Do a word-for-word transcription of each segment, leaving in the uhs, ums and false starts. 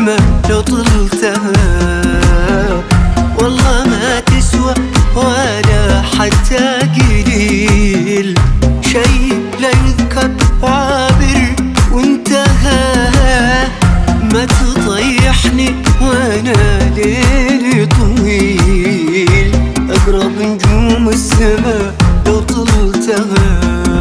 السما لو طلتها والله ما تسوى ولا حتى قليل، شي لا يذكر عابر وانتهى. ما تطيحني وانا ليلي طويل، اقرب نجوم السما لو طلتها.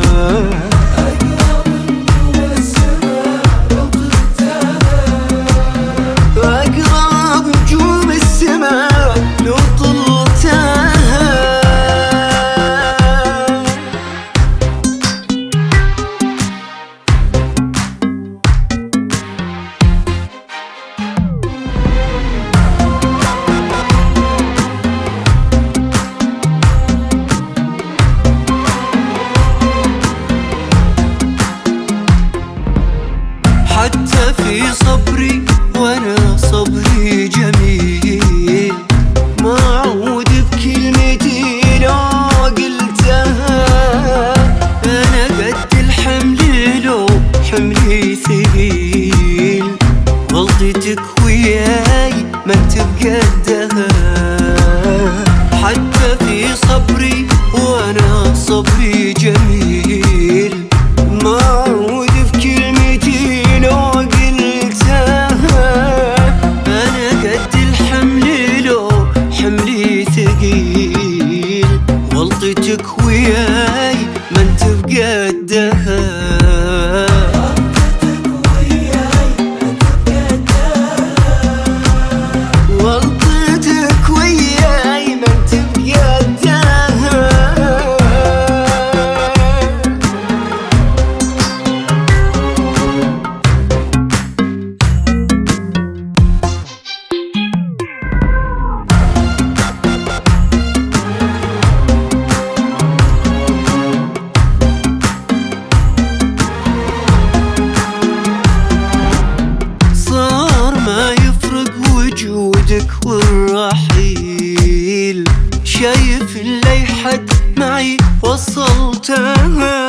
حتى في صبري وانا صبري جميل، ما اعود بكلمتي لو قلتها. انا قد الحمل لو حملي ثقيل، غلطتك وياي ما انت بقدها. حتى في صبري وانا صبري جميل، ما اعود بكلمتي لو قلتها. أنا قد الحمل لو حملي ثقيل، غلطتك وياي ما انت بقدها. وجودك والرحيل، شايف اللي حد معي وصلتها.